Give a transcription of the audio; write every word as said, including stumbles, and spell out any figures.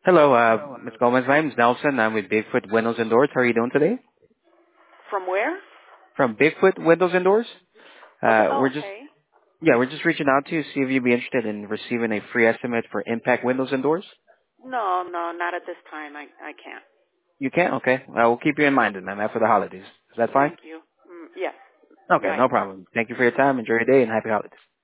Hello, uh, Miz Gomez. My name is Nelson. I'm with Bigfoot Windows and Doors. How are you doing today? From where? From Bigfoot Windows and Doors. Okay. Uh, Oh, we're just, okay. yeah, we're just reaching out to you to see if you'd be interested in receiving a free estimate for Impact Windows and Doors. No, no, not at this time. I I can't. You can? Okay. Uh, we'll keep you in mind then, ma'am, after the holidays. Is that fine? Thank you. Mm, yes. Okay, Right. no problem. Thank you for your time. Enjoy your day and happy holidays.